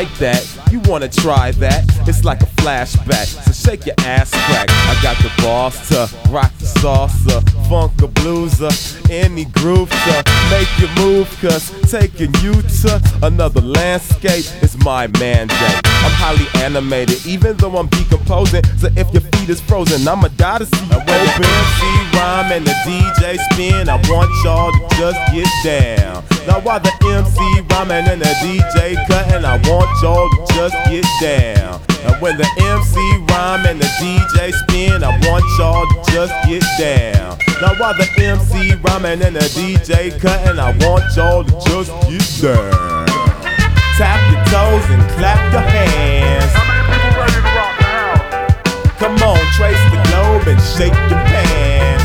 like that? You wanna try that? It's like a flashback, so shake your ass crack. I got the balls to rock the salsa, funk a blueser, any groove to make you move, cause taking you to another landscape is my mandate. I'm highly animated, even though I'm decomposing, so if your feet is frozen, I'ma die to see you open. MC rhyme and the DJ spin, I want y'all to just get down. Now while the MC rhyming and the DJ cutting, I want y'all to just get down. And when the MC rhyme and the DJ spin, I want y'all to just get down. Now while the MC rhyming and the DJ cutting, I want y'all to just get down. Tap your toes and clap your hands. Come on, trace the globe and shake your pants.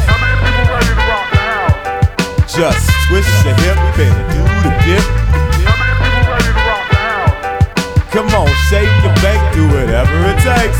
Just twist your hip and do the dip. Come on, shake your bake, do whatever it takes.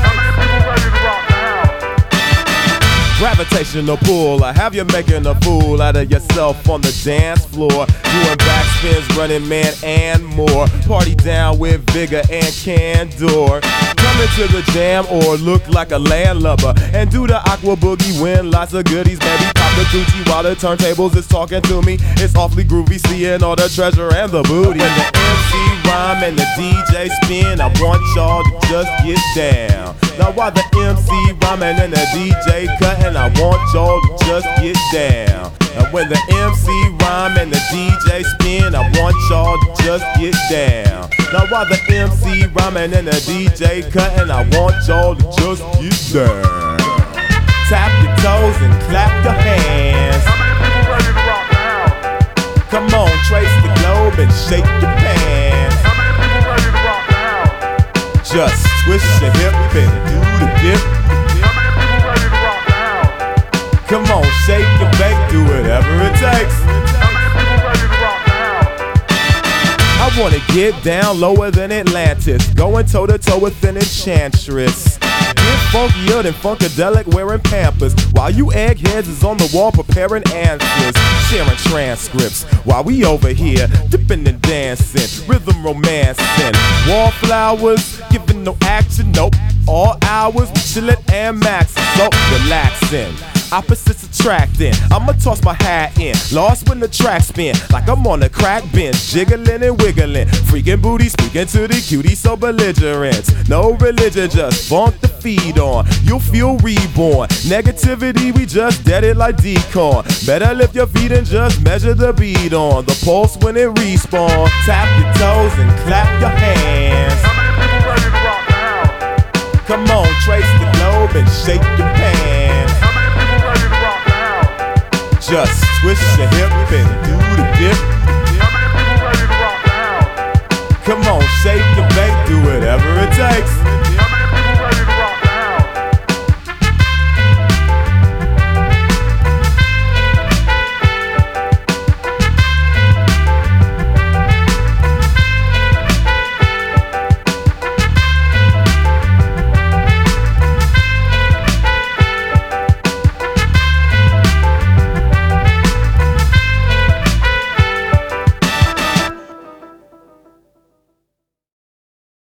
Gravitational pull, I have you making a fool out of yourself on the dance floor, doing backspins, running man and more. Party down with vigor and candor. Come into the jam or look like a landlubber and do the aqua boogie, win lots of goodies, baby. Pop the Gucci while the turntables is talking to me. It's awfully groovy, seeing all the treasure and the booty. When the MC rhyme and the DJ spin, I want y'all to just get down. Now while the MC rhyming and the DJ cutting, I want y'all to just get down. And when the MC rhyme and the DJ spin, I want y'all to just get down. Now while the MC rhyming and the DJ cutting, I want y'all to just get down. Tap your toes and clap your hands. Come on, trace the globe and shake your pants. Just twist your hip and do the dip. Come on, shake your bake, do whatever it takes. I wanna get down lower than Atlantis, going toe to toe with an enchantress. Get funkier than Funkadelic wearing Pampers, while you eggheads is on the wall preparing answers, sharing transcripts, while we over here dipping and dancing, rhythm romancing, wallflowers, giving no action, nope. All hours, chillin' and maxin', so relaxing. Opposites attracting, I'ma toss my hat in, lost when the track spin, like I'm on a crack bench, jiggling and wiggling, freaking booty, speaking to the cutie, so belligerent. No religion, just funk the feed on, you'll feel reborn. Negativity, we just dead it like decorn. Better lift your feet and just measure the beat on the pulse when it respawn. Tap your toes and clap your hands. Come on, trace the globe and shake your pants. Just twist your hip and do the dip.